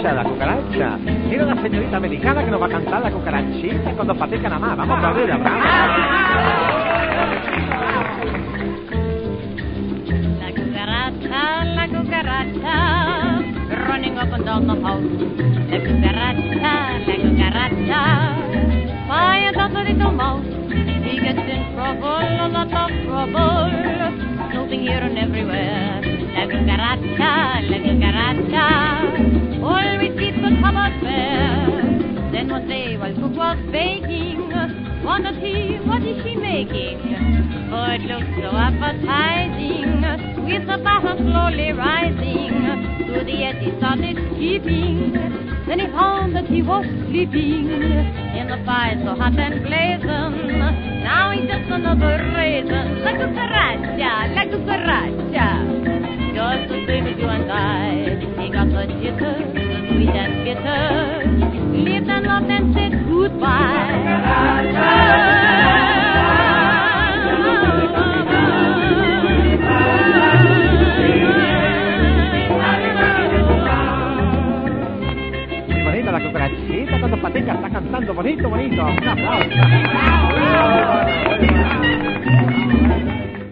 la cucaracha. Mira la señorita americana que nos va a cantar la cucarachita cuando pateca nada más. Vamos a ver, vamos. La cucaracha, running up and down the house. La cucaracha, finds out the little mouse. He gets in trouble, a lot of trouble, snooping here and everywhere. La cucaracha, always keeps the cupboard bare. Then one day while cook was baking, wondered he, what is she making? For it looked so appetizing, with the batter slowly rising. To the edge he started keeping, then he found that he was sleeping in the fire so hot and blazing. Now he's just another raisin. La cucaracha, just the same as you and I. He got the jitters, the sweet and bitter, lived and loved and said goodbye. La cucarachita cuando pateca está cantando bonito. Un aplauso.